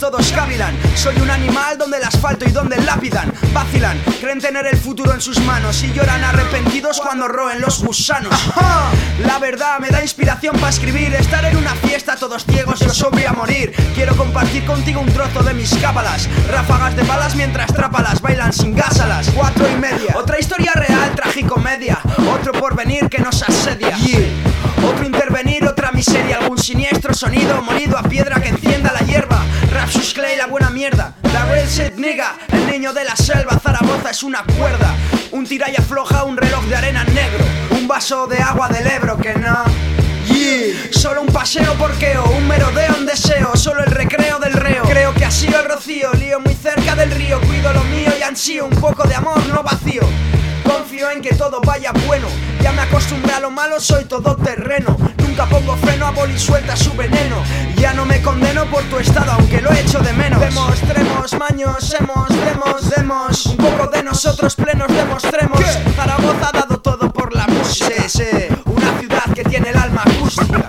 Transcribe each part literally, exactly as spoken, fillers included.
todos cavilan. Soy un animal donde el asfalto y donde lapidan. Vacilan, creen tener el futuro en sus manos y lloran arrepentidos cuando roen los gusanos. Ajá. La verdad me da inspiración para escribir. Estar en una fiesta todos ciegos, yo os voy a morir. Quiero compartir contigo un trozo de mis cábalas. Ráfagas de balas mientras trápalas bailan sin gásalas. Cuatro y media, otra historia real, tragicomedia. Otro porvenir que nos asedia, yeah. Otro intervenir, otra miseria. Algún siniestro sonido molido a piedra que encienda la hierba. Rapsus Clay, la buena mierda. La real shit nigga, el niño de la selva. Zaragoza es una cuerda. Un tira y afloja, un reloj de arena negro. Un vaso de agua del Ebro que no. Yeah. Solo un paseo porqueo, un merodeo, un deseo. Solo el recreo del reo. Creo que ha sido el rocío. Lío muy cerca del río. Cuido lo mío y ansío un poco de amor, no vacío. Confío en que todo vaya bueno. Ya me acostumbré a lo malo, soy todoterreno. Nunca pongo freno a boli, suelta su veneno. Ya no me condeno por tu estado, aunque lo echo de menos. Demostremos, maños, hemos, demos, demos. Un poco de nosotros plenos demostremos. ¿Qué? Zaragoza ha dado todo por la música. Sí, sí, una ciudad que tiene el alma acústica.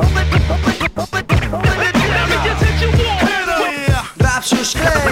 Rapsus Clay.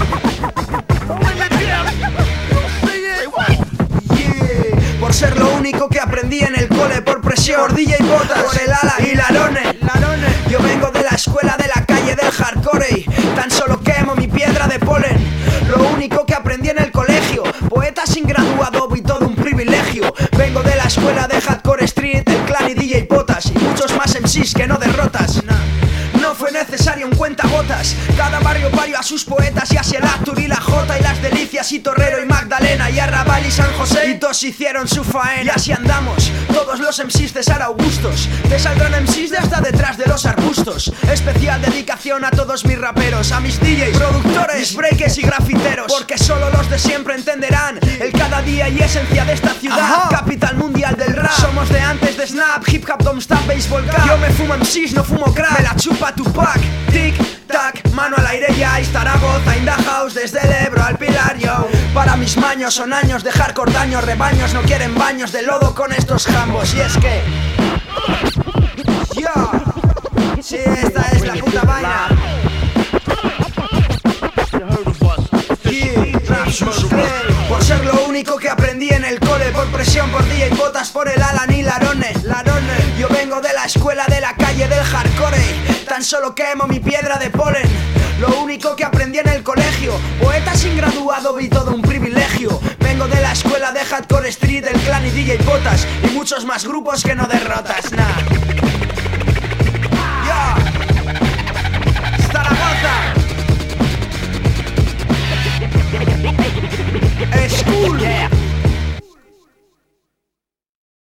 Por ser lo único que aprendí en el cole, por presión, por D J Botas, por el ala y Larone. Yo vengo de la escuela de la calle del hardcore y tan solo quemo mi piedra de polen. Lo único que aprendí en el colegio, poeta sin graduado y todo un privilegio. Vengo de la escuela de Hardcore Street, el clan y D J Botas y muchos más M Cs que no derrotas. No fue necesario un cuentagotas. Cada barrio parió a sus poetas y así el Actur y la Jota y las Delicias y Torrero y Magdalena y Arrabal y San José y todos hicieron su faena. Y así andamos, todos los M Cs de Sara Augustos. Te saldrán M Cs de hasta detrás de los arbustos. Especial dedicación a todos mis raperos, a mis D Js, productores, mis breakers y grafiteros. Porque solo los de siempre entenderán el cada día y esencia de esta ciudad. Ajá. Capital mundial del rap. Somos de antes de Snap, Hip Hop, Domstap, Baseball Cap. Yo me fumo M Cs, no fumo crack. Me la chupa Tupac, tic, tac, mano al aire ya. Y Zaragoza in the house, desde el Ebro al Pilar, yo. Para mis maños son años de hardcore daño. Rebaños no quieren baños de lodo con estos jambos. Y es que yo, sí, esta es la puta vaina. Por ser lo único que aprendí en el cole, por presión, por D J Botas, por el Alan y Larone. Larone. Yo vengo de la escuela de la calle del hardcore, tan solo quemo mi piedra de polen. Lo único que aprendí en el colegio, poeta sin graduado y todo un privilegio. Vengo de la escuela de Hardcore Street, el clan y D J Botas y muchos más grupos que no derrotas, nah.